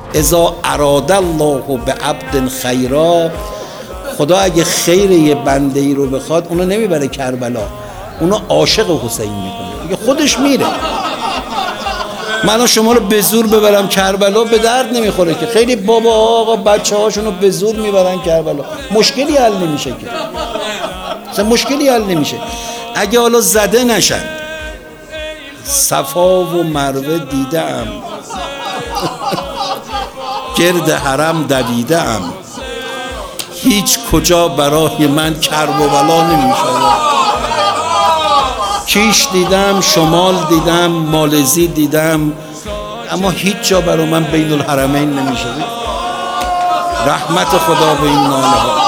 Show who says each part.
Speaker 1: اذا اراد الله به عبد خیرا، خدا اگه خیر یه بنده ای رو بخواد اونو نمیبره کربلا، اونو عاشق حسین میکنه، دیگه خودش میره. من شما رو به زور ببرم کربلا به درد نمیخوره که. خیلی بابا آقا بچه هاشونو به زور میبرن کربلا، مشکلی حل نمیشه که، مثلا مشکلی حل نمیشه. اگه حالا زده نشن، صفا و مروه دیدم، گرد حرم دویدم، هیچ کجا برای من کرب و بلا نمیشه. کیش دیدم، شمال دیدم، مالزی دیدم، اما هیچ جا برای من بین الحرمین نمیشه. رحمت خدا به این ناله ها.